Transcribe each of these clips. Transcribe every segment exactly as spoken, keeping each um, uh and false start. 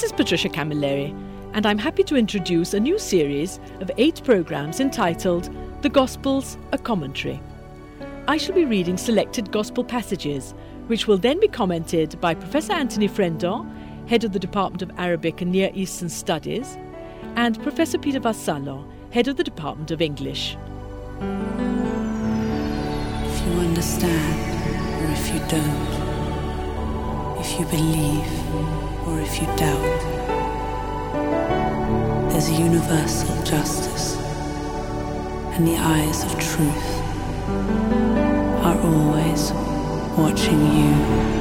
This is Patricia Camilleri, and I'm happy to introduce a new series of eight programmes entitled The Gospels, a Commentary. I shall be reading selected Gospel passages, which will then be commented by Professor Anthony Frendon, Head of the Department of Arabic and Near Eastern Studies, and Professor Peter Vassallo, Head of the Department of English. If you understand, or if you don't, if you believe, or if you doubt, there's a universal justice, and the eyes of truth are always watching you.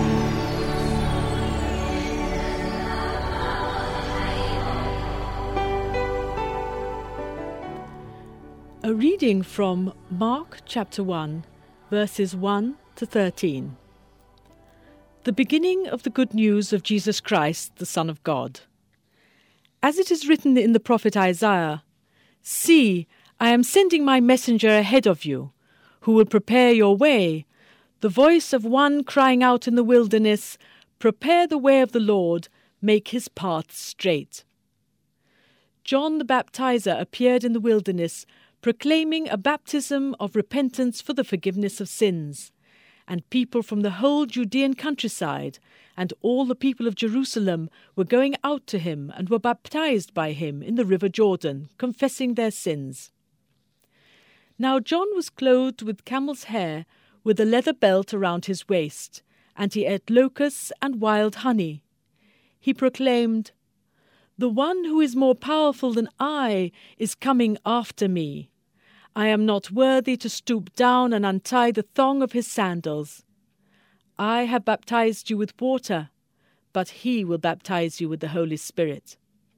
A reading from Mark chapter one, verses one to thirteen. The beginning of the good news of Jesus Christ, the Son of God. As it is written in the prophet Isaiah, "See, I am sending my messenger ahead of you, who will prepare your way, the voice of one crying out in the wilderness, prepare the way of the Lord, make his paths straight." John the Baptizer appeared in the wilderness, proclaiming a baptism of repentance for the forgiveness of sins, and people from the whole Judean countryside and all the people of Jerusalem were going out to him and were baptized by him in the river Jordan, confessing their sins. Now John was clothed with camel's hair, with a leather belt around his waist, and he ate locusts and wild honey. He proclaimed, "The one who is more powerful than I is coming after me. I am not worthy to stoop down and untie the thong of his sandals. I have baptized you with water, but he will baptize you with the Holy Spirit."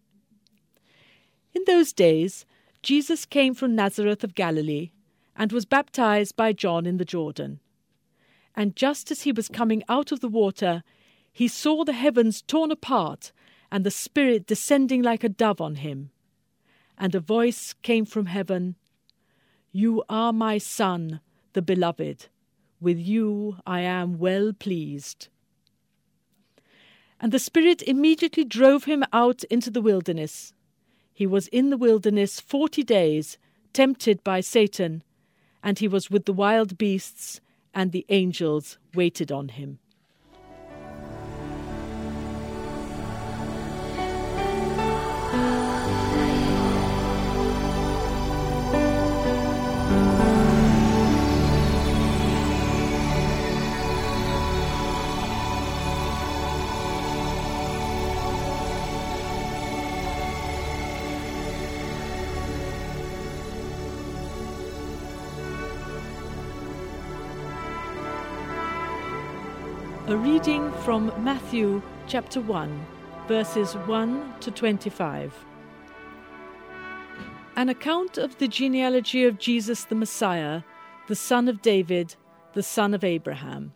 In those days, Jesus came from Nazareth of Galilee and was baptized by John in the Jordan. And just as he was coming out of the water, he saw the heavens torn apart and the Spirit descending like a dove on him. And a voice came from heaven, "You are my Son, the Beloved. With you I am well pleased." And the Spirit immediately drove him out into the wilderness. He was in the wilderness forty days, tempted by Satan, and he was with the wild beasts, and the angels waited on him. A reading from Matthew chapter one, verses one to twenty-five. An account of the genealogy of Jesus the Messiah, the son of David, the son of Abraham.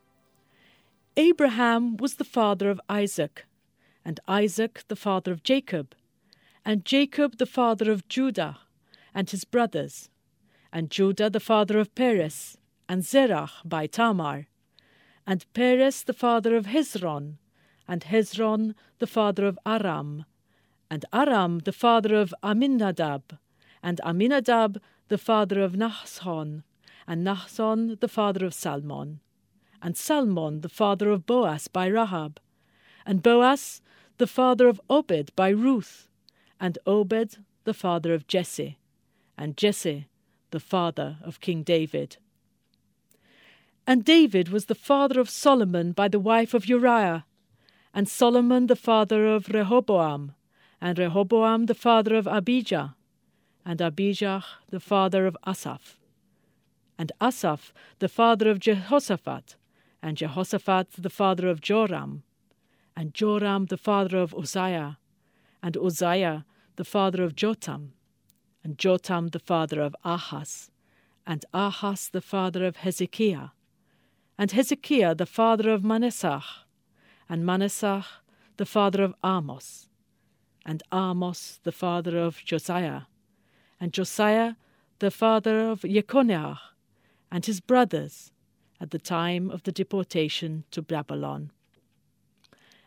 Abraham was the father of Isaac, and Isaac the father of Jacob, and Jacob the father of Judah and his brothers, and Judah the father of Perez, and Zerach by Tamar, and Perez the father of Hezron, and Hezron the father of Aram, and Aram the father of Aminadab, and Aminadab the father of Nahshon, and Nahshon the father of Salmon, and Salmon the father of Boaz by Rahab, and Boaz the father of Obed by Ruth, and Obed the father of Jesse, and Jesse the father of King David. And David was the father of Solomon by the wife of Uriah, and Solomon the father of Rehoboam, and Rehoboam the father of Abijah, and Abijah the father of Asaph, and Asaph the father of Jehoshaphat, and Jehoshaphat the father of Joram, and Joram the father of Uzziah, and Uzziah the father of Jotam, and Jotam the father of Ahaz, and Ahaz the father of Hezekiah, and Hezekiah the father of Manasseh, and Manasseh the father of Amos, and Amos the father of Josiah, and Josiah the father of Jeconiah, and his brothers, at the time of the deportation to Babylon.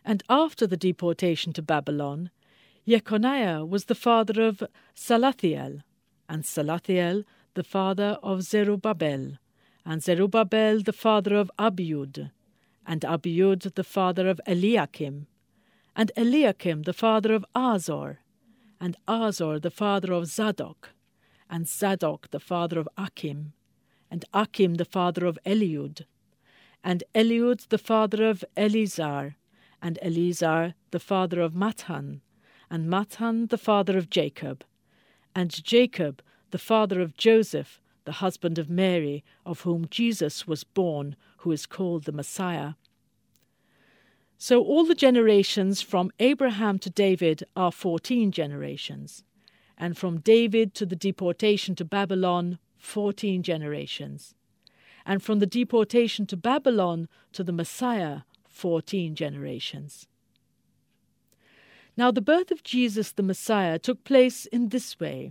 And after the deportation to Babylon, Jeconiah was the father of Salathiel, and Salathiel the father of Zerubbabel, and Zerubbabel the father of Abiud, and Abiud the father of Eliakim, and Eliakim the father of Azor, and Azor the father of Zadok, and Zadok the father of Achim, and Achim the father of Eliud, and Eliud the father of Eleazar, and Eleazar the father of Matthan, and Matthan the father of Jacob, and Jacob the father of Joseph, the husband of Mary, of whom Jesus was born, who is called the Messiah. So all the generations from Abraham to David are fourteen generations, and from David to the deportation to Babylon, fourteen generations, and from the deportation to Babylon to the Messiah, fourteen generations. Now the birth of Jesus the Messiah took place in this way.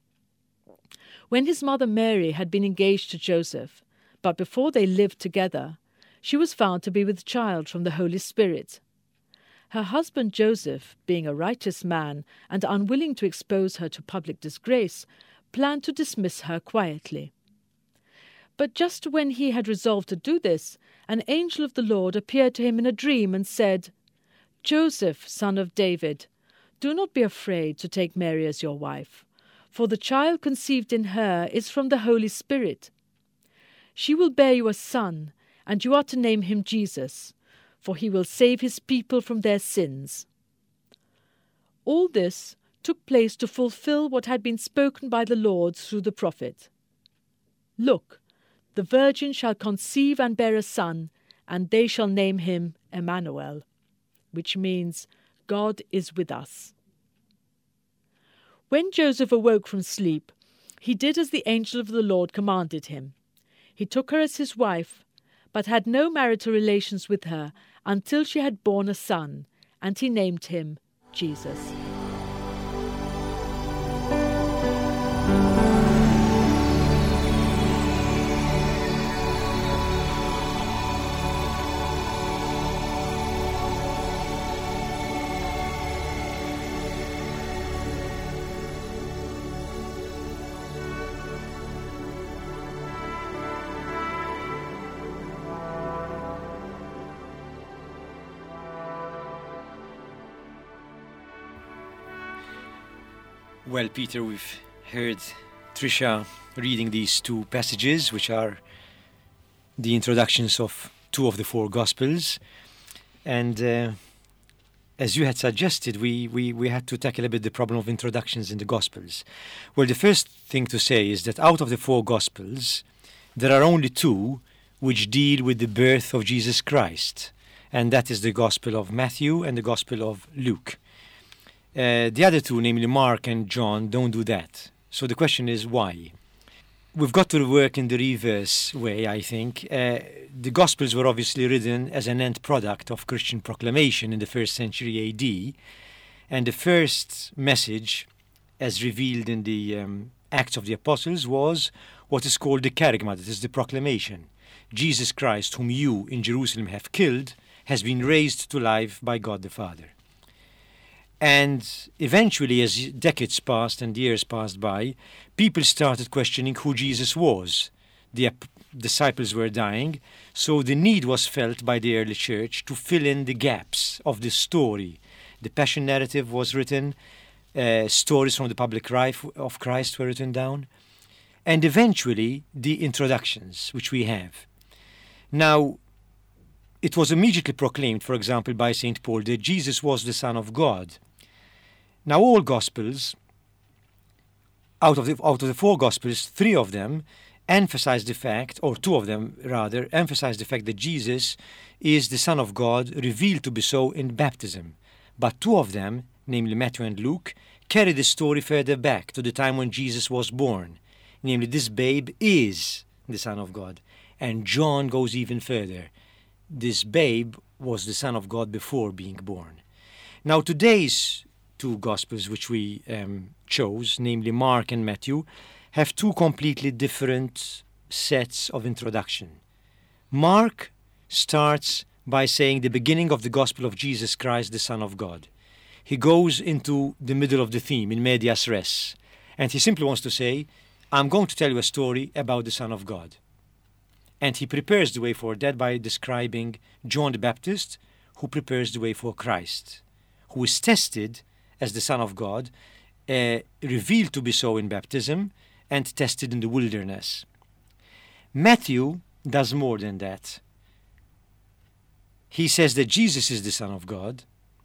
When his mother Mary had been engaged to Joseph, but before they lived together, she was found to be with child from the Holy Spirit. Her husband Joseph, being a righteous man and unwilling to expose her to public disgrace, planned to dismiss her quietly. But just when he had resolved to do this, an angel of the Lord appeared to him in a dream and said, "Joseph, son of David, do not be afraid to take Mary as your wife, for the child conceived in her is from the Holy Spirit. She will bear you a son, and you are to name him Jesus, for he will save his people from their sins." All this took place to fulfill what had been spoken by the Lord through the prophet. "Look, the virgin shall conceive and bear a son, and they shall name him Emmanuel," which means God is with us. When Joseph awoke from sleep, he did as the angel of the Lord commanded him. He took her as his wife, but had no marital relations with her until she had borne a son, and he named him Jesus. Well, Peter, we've heard Trisha reading these two passages, which are the introductions of two of the four Gospels. And uh, as you had suggested, we, we, we had to tackle a bit the problem of introductions in the Gospels. Well, the first thing to say is that out of the four Gospels, there are only two which deal with the birth of Jesus Christ. And that is the Gospel of Matthew and the Gospel of Luke. Uh, the other two, namely Mark and John, don't do that. So the question is why? We've got to work in the reverse way, I think. Uh, the Gospels were obviously written as an end product of Christian proclamation in the first century A D. And the first message, as revealed in the um, Acts of the Apostles, was what is called the Kerygma, that is the proclamation. Jesus Christ, whom you in Jerusalem have killed, has been raised to life by God the Father. And eventually, as decades passed and years passed by, people started questioning who Jesus was. The ap- disciples were dying, so the need was felt by the early church to fill in the gaps of the story. The Passion narrative was written, uh, stories from the public life of Christ were written down, and eventually the introductions, which we have. Now, it was immediately proclaimed, for example, by Saint Paul, that Jesus was the Son of God. Now, all Gospels, out of the, out of the four Gospels, three of them emphasize the fact, or two of them rather, emphasize the fact that Jesus is the Son of God, revealed to be so in baptism. But two of them, namely Matthew and Luke, carry the story further back to the time when Jesus was born. Namely, this babe is the Son of God. And John goes even further. This babe was the Son of God before being born. Now, today's two Gospels which we um, chose, namely Mark and Matthew, have two completely different sets of introduction. Mark starts by saying the beginning of the gospel of Jesus Christ, the Son of God. He goes into the middle of the theme, in medias res, and he simply wants to say, I'm going to tell you a story about the Son of God. And he prepares the way for that by describing John the Baptist, who prepares the way for Christ, who is tested as the Son of God, uh, revealed to be so in baptism, and tested in the wilderness. Matthew does more than that. He says that Jesus is the Son of God,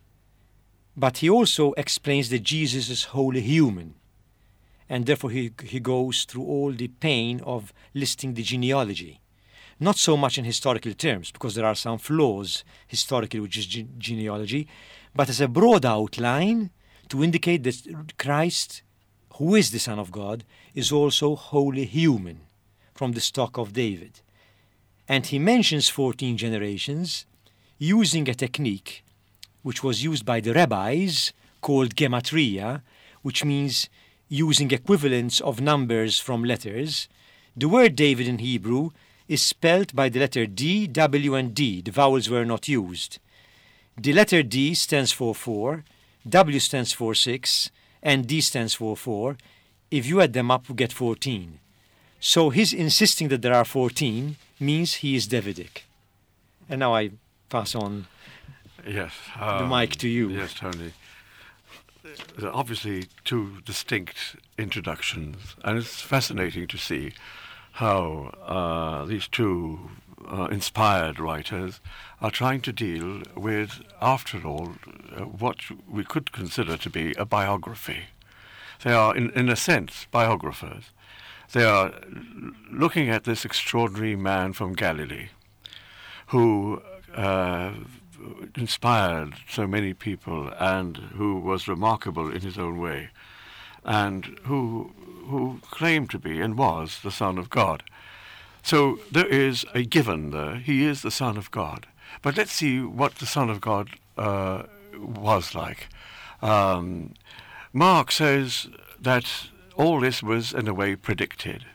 but he also explains that Jesus is wholly human, and therefore he, he goes through all the pain of listing the genealogy. Not so much in historical terms, because there are some flaws historically with ge- genealogy, but as a broad outline to indicate that Christ, who is the Son of God, is also wholly human, from the stock of David. And he mentions fourteen generations using a technique which was used by the rabbis called gematria, which means using equivalents of numbers from letters. The word David in Hebrew is spelled by the letter D, W, and D. The vowels were not used. The letter D stands for four, W stands for six, and D stands for four. If you add them up, you get fourteen. So his insisting that there are fourteen means he is Davidic. And now I pass on yes, the um, mic to you. Yes, Tony. There are obviously two distinct introductions, and it's fascinating to see how uh, these two uh, inspired writers are trying to deal with, after all, uh, what we could consider to be a biography. They are, in, in a sense, biographers. They are l- looking at this extraordinary man from Galilee who uh, inspired so many people and who was remarkable in his own way, and who who claimed to be and was the Son of God. So there is a given there. He is the Son of God. But let's see what the Son of God uh, was like. Um, Mark says that all this was in a way predicted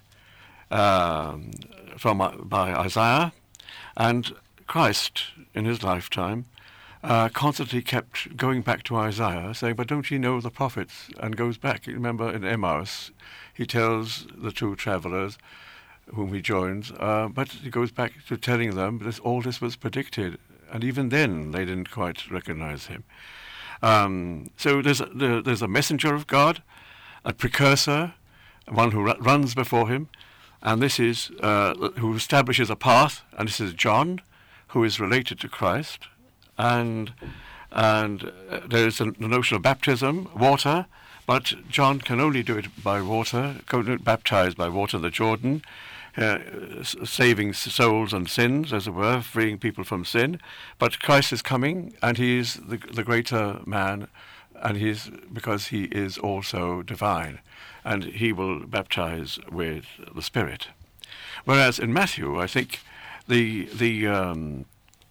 um, from uh, by Isaiah, and Christ in his lifetime Uh, constantly kept going back to Isaiah, saying, but don't you know the prophets? And goes back. You remember in Emmaus, he tells the two travelers whom he joins, uh, but he goes back to telling them that all this was predicted. And even then, they didn't quite recognize him. Um, so there's a, there, there's a messenger of God, a precursor, one who r- runs before him, and this is, uh, who establishes a path, and this is John, who is related to Christ. And and uh, there is a, the notion of baptism, water, but John can only do it by water, baptized by water in the Jordan, uh, saving souls and sins, as it were, freeing people from sin. But Christ is coming, and he is the, the greater man, and he's because he is also divine, and he will baptize with the Spirit. Whereas in Matthew, I think the the um,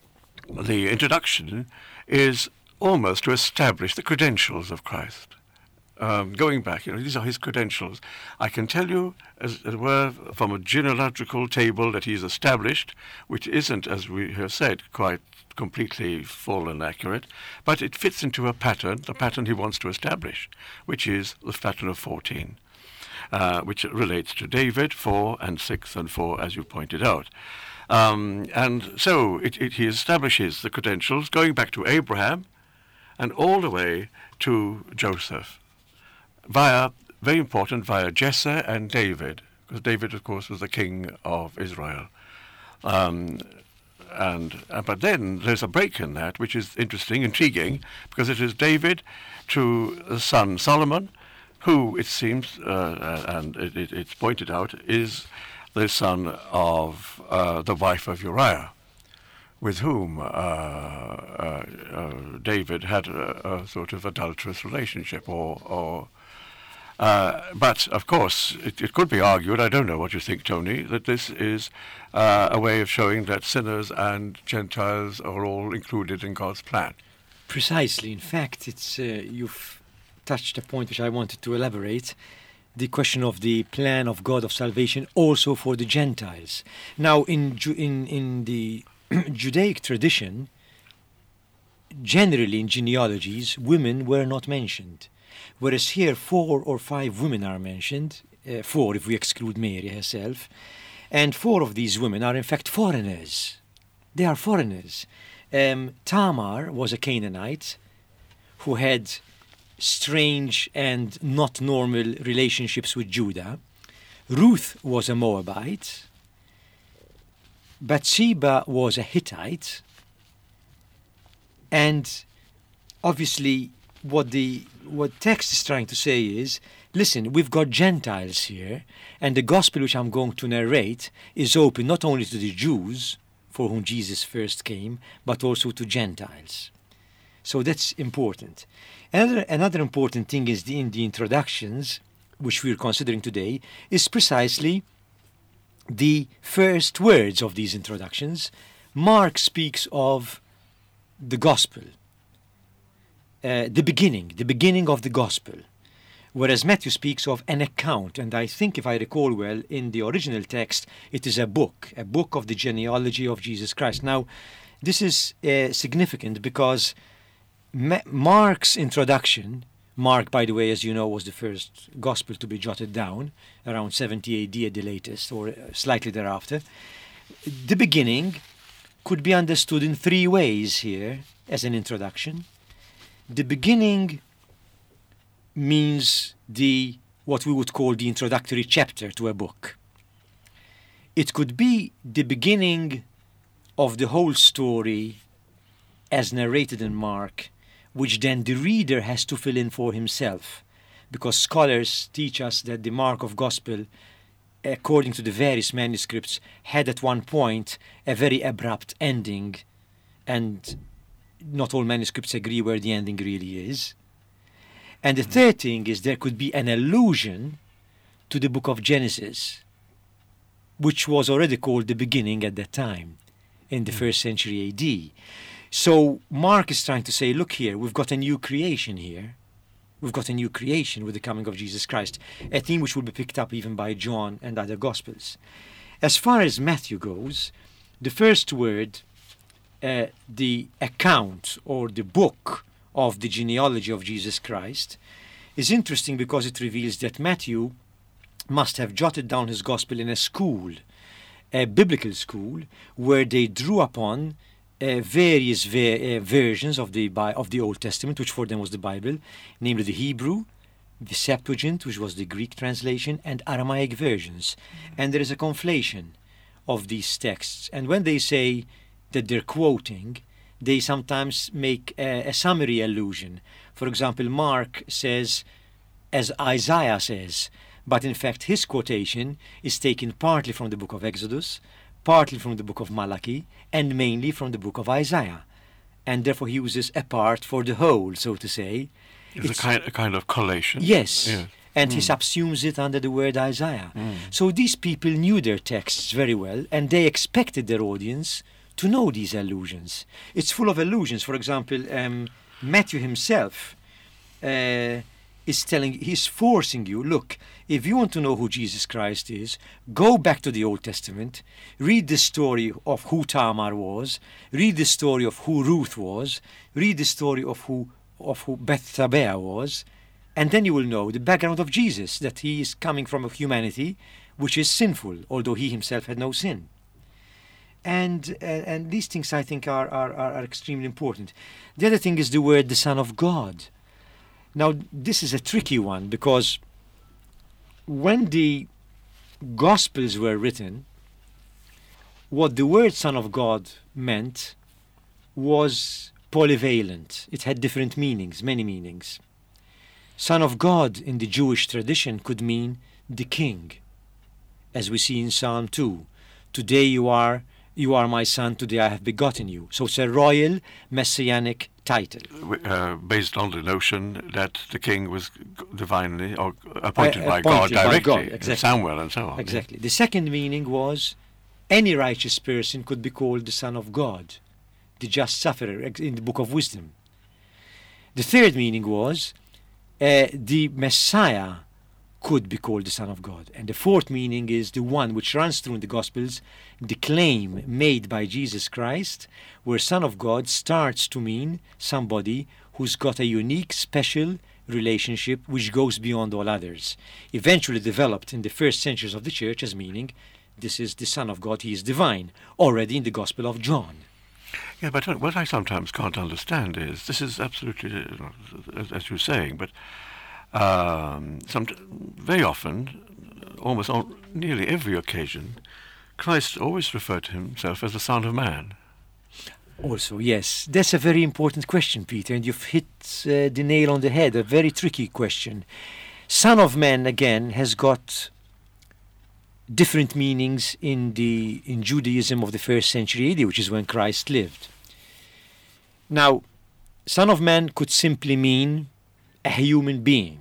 The introduction is almost to establish the credentials of Christ. Um, going back, you know, these are his credentials. I can tell you, as it were, from a genealogical table that he's established, which isn't, as we have said, quite completely full and accurate, but it fits into a pattern, the pattern he wants to establish, which is the pattern of fourteen, uh, which relates to David, four and six and four, as you pointed out. Um, and so it, it, he establishes the credentials going back to Abraham and all the way to Joseph, via, very important, via Jesse and David, because David, of course, was the king of Israel. Um, and uh, but then there's a break in that, which is interesting, intriguing, because it is David to the son Solomon, who, it seems, uh, and it, it, it's pointed out, is the son of uh, the wife of Uriah, with whom uh, uh, uh, David had a, a sort of adulterous relationship. Or, or uh, but of course, it, it could be argued, I don't know what you think, Tony, that this is uh, a way of showing that sinners and Gentiles are all included in God's plan. Precisely. In fact, it's uh, you've touched a point which I wanted to elaborate. The question of the plan of God of salvation also for the Gentiles. Now, in in in the Judaic tradition, generally in genealogies, women were not mentioned. Whereas here, four or five women are mentioned, uh, four if we exclude Mary herself, and four of these women are in fact foreigners. They are foreigners. Um, Tamar was a Canaanite who had strange and not normal relationships with Judah. Ruth was a Moabite. Bathsheba was a Hittite. And obviously what the what text is trying to say is, listen, we've got Gentiles here, and the gospel which I'm going to narrate is open not only to the Jews, for whom Jesus first came, but also to Gentiles. So that's important. Another, another important thing is the, in the introductions, which we're considering today, is precisely the first words of these introductions. Mark speaks of the gospel, uh, the beginning, the beginning of the gospel, whereas Matthew speaks of an account, and I think, if I recall well, in the original text, it is a book, a book of the genealogy of Jesus Christ. Now, this is uh, significant because Ma- Mark's introduction, Mark, by the way, as you know, was the first gospel to be jotted down, around seventy A D at the latest, or slightly thereafter. The beginning could be understood in three ways here as an introduction. The beginning means the what we would call the introductory chapter to a book. It could be the beginning of the whole story as narrated in Mark, which then the reader has to fill in for himself, because scholars teach us that the Mark of Gospel, according to the various manuscripts, had at one point a very abrupt ending, and not all manuscripts agree where the ending really is. And the third thing is there could be an allusion to the book of Genesis, which was already called the beginning at that time, in the first century A D. So Mark is trying to say, look here, we've got a new creation here. We've got a new creation with the coming of Jesus Christ, a theme which will be picked up even by John and other Gospels. As far as Matthew goes, the first word, uh, the account or the book of the genealogy of Jesus Christ, is interesting because it reveals that Matthew must have jotted down his Gospel in a school, a biblical school, where they drew upon Uh, various ver- uh, versions of the Bi- of the Old Testament, which for them was the Bible, namely the Hebrew, the Septuagint, which was the Greek translation, and Aramaic versions. And there is a conflation of these texts. And when they say that they're quoting, they sometimes make a, a summary allusion. For example, Mark says, as Isaiah says, but in fact his quotation is taken partly from the book of Exodus, partly from the book of Malachi, and mainly from the book of Isaiah. And therefore he uses a part for the whole, so to say. It's, it's a, kind, a kind of collation. Yes. yes. And mm. he subsumes it under the word Isaiah. Mm. So these people knew their texts very well, and they expected their audience to know these allusions. It's full of allusions. For example, um, Matthew himself uh, is telling, he's forcing you, look, if you want to know who Jesus Christ is, go back to the Old Testament, read the story of who Tamar was, read the story of who Ruth was, read the story of who of who Bethsabeah was, and then you will know the background of Jesus, that he is coming from a humanity which is sinful, although he himself had no sin. And uh, and these things, I think, are, are, are extremely important. The other thing is the word the Son of God. Now, this is a tricky one, because when the Gospels were written, what the word Son of God meant was polyvalent. It had different meanings, many meanings. Son of God in the Jewish tradition could mean the king, as we see in Psalm two. Today you are, you are my son, today I have begotten you. So it's a royal, messianic title. Uh, based on the notion that the king was divinely or appointed uh, by appointed God directly, by God, exactly. Samuel and so on. Exactly. The second meaning was any righteous person could be called the Son of God, the just sufferer, in the Book of Wisdom. The third meaning was uh, the Messiah could be called the Son of God. And the fourth meaning is the one which runs through in the Gospels, the claim made by Jesus Christ, where Son of God starts to mean somebody who's got a unique, special relationship which goes beyond all others. Eventually developed in the first centuries of the church as meaning this is the Son of God, he is divine, already in the Gospel of John. Yeah, but what I sometimes can't understand is, this is absolutely, uh, as, as you're saying, but um, some, very often, almost on nearly every occasion, Christ always referred to himself as the Son of Man. Also, yes, that's a very important question, Peter, and you've hit uh, the nail on the head, a very tricky question. Son of Man, again, has got different meanings in the in Judaism of the first century A D, which is when Christ lived. Now, Son of Man could simply mean a human being,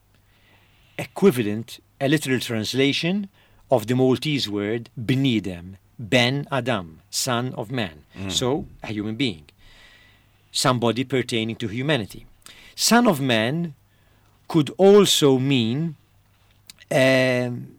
equivalent, a literal translation of the Maltese word Bnidem, Ben Adam, son of man. Mm. So, a human being, somebody pertaining to humanity. Son of Man could also mean um,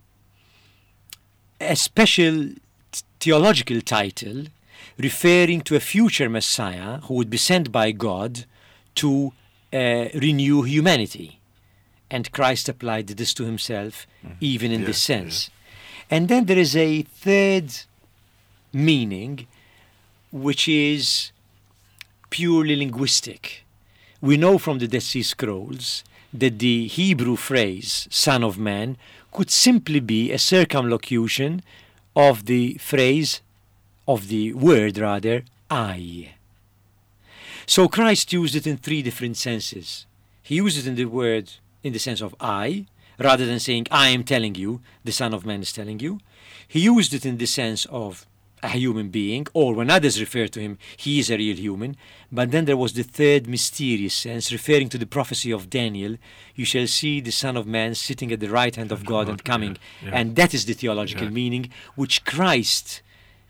a special theological title referring to a future Messiah who would be sent by God to uh, renew humanity. And Christ applied this to himself, mm-hmm. even in yes, this sense. Yes. And then there is a third meaning, which is purely linguistic. We know from the Dead Sea Scrolls that the Hebrew phrase, Son of Man, could simply be a circumlocution of the phrase, of the word rather, I. So Christ used it in three different senses. He used it in the word, in the sense of I, rather than saying, I am telling you, the Son of Man is telling you. He used it in the sense of a human being, or when others refer to him, he is a real human. But then there was the third mysterious sense, referring to the prophecy of Daniel, you shall see the Son of Man sitting at the right hand of God and coming. Yeah, yeah. And that is the theological yeah. meaning, which Christ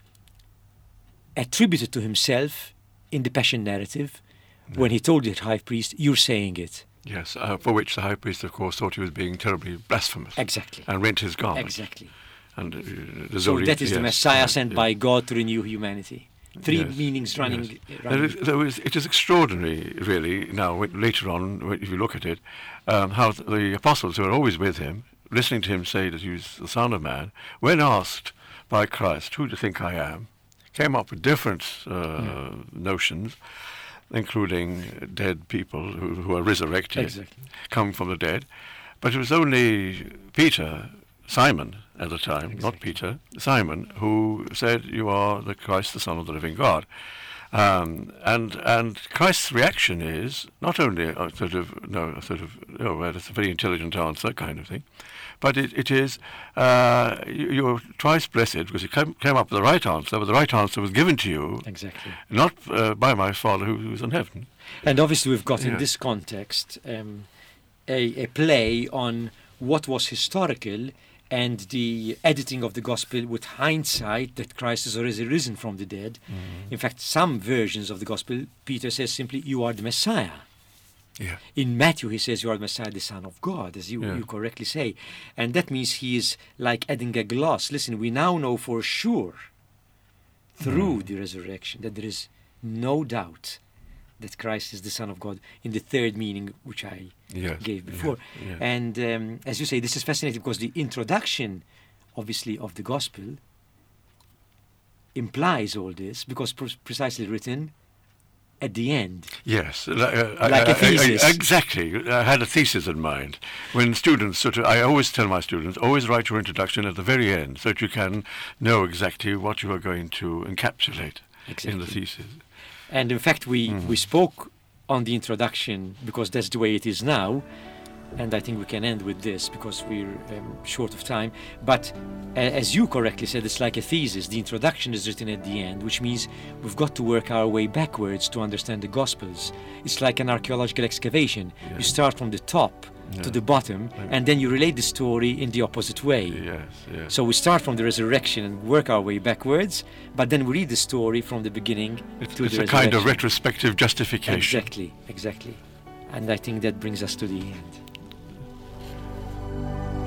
attributed to himself in the Passion narrative, yeah. when he told the high priest, you're saying it. Yes, uh, for which the high priest, of course, thought he was being terribly blasphemous. Exactly. And rent his garment. Exactly. And, uh, the so Zori, that is yes, the Messiah yeah, sent yeah. by God to renew humanity. Three yes, meanings running. Yes. running. There is, there is, it is extraordinary, really, now, later on, if you look at it, um, how the apostles who are always with him, listening to him say that he was the Son of Man, when asked by Christ, who do you think I am, came up with different uh, yeah. notions, including dead people who, who are resurrected, exactly. come from the dead. But it was only Peter, Simon at the time, exactly. not Peter, Simon, who said, you are the Christ, the Son of the living God. Um, and and Christ's reaction is not only a sort of, no, a sort of, oh, well, it's a very intelligent answer kind of thing, but it, it is, uh, you, you're twice blessed because you came, came up with the right answer, but the right answer was given to you, exactly, not uh, by my Father who, who's in heaven. And obviously we've got yeah. in this context um, a, a play on what was historical and the editing of the gospel with hindsight that Christ has already risen from the dead. Mm-hmm. In fact, some versions of the gospel, Peter says simply, you are the Messiah. Yeah. In Matthew, he says, you are the Messiah, the Son of God, as you, yeah. you correctly say. And that means he is like adding a gloss. Listen, we now know for sure, through mm. the resurrection, that there is no doubt that Christ is the Son of God in the third meaning which I yes, gave before. Yeah, yeah. And um, as you say, this is fascinating because the introduction, obviously, of the Gospel implies all this because pre- precisely written at the end. Yes. Uh, like I, a thesis. I, I, exactly. I had a thesis in mind. When students sort of, I always tell my students, always write your introduction at the very end so that you can know exactly what you are going to encapsulate exactly. in the thesis. And in fact, we, mm-hmm. we spoke on the introduction because that's the way it is now. And I think we can end with this because we're um, short of time. But uh, as you correctly said, it's like a thesis. The introduction is written at the end, which means we've got to work our way backwards to understand the Gospels. It's like an archaeological excavation. Yeah. You start from the top yeah. to the bottom, yeah. and then you relate the story in the opposite way. Yes, yes. So we start from the resurrection and work our way backwards, but then we read the story from the beginning it's, to it's the resurrection. It's a kind of retrospective justification. Exactly, exactly. And I think that brings us to the end.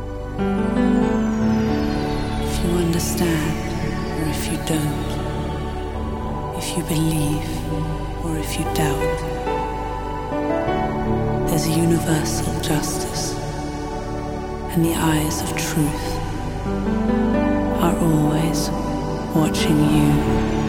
If you understand or if you don't, if you believe or if you doubt, there's a universal justice, and the eyes of truth are always watching you.